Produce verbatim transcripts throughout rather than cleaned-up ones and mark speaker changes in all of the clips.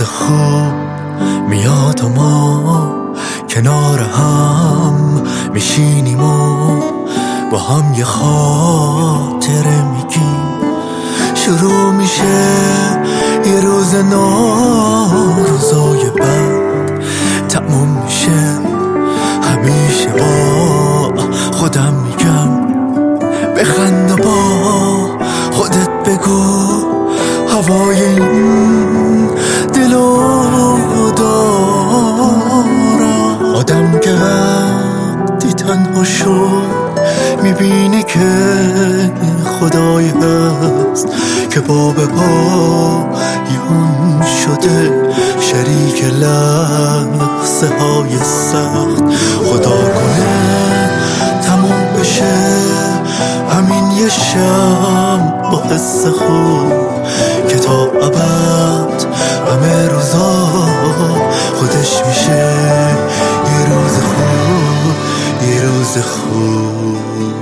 Speaker 1: روز خوب میاد و ما کنار هم میشینیم و با هم یه خاطره میگیم. شروع میشه یه روز نو، روزای بعد تموم میشه. همیشه با خودم میگم بخند و با خودت بگو هوای این دلو دارم. آدم که وقتی تنها شد میبینه که خدایی هست که پا به پا یون شده، شریک لحظه های سخت. خدا کنه تموم بشه همین یه شب با حس خوب که تا ابد همه روزا خودش میشه یه روز خوب، یه روز خوب.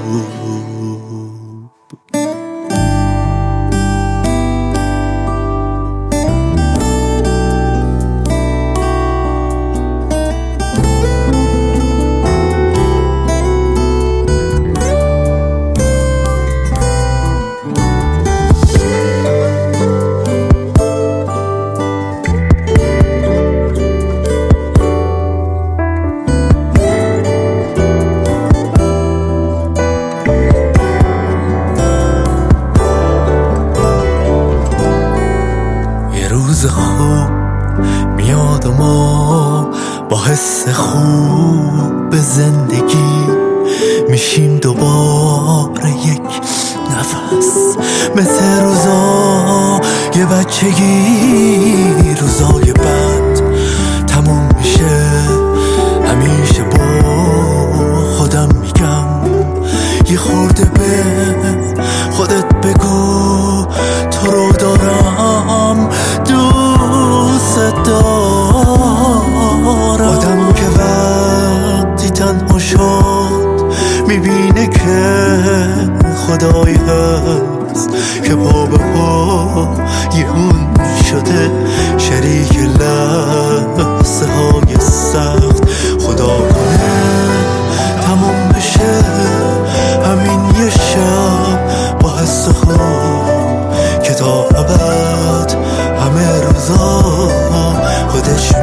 Speaker 1: روز خوب میاد و ما با حس خوب به زندگی میشیم دوباره یک نفس، مثل روزا یه بچگی. روزای بعد تموم میشه، همیشه با خودم میگم یه خورده به خودت بگو تو رو دارم، دوست دارم. آدم که وقتی تنها شد میبینه که خدایی هست که پا به پا یون شده، شریک لحظه های سخت. خدا کنه تموم بشه همین یه شب با حس خوب که تا ابد همه روزا خودش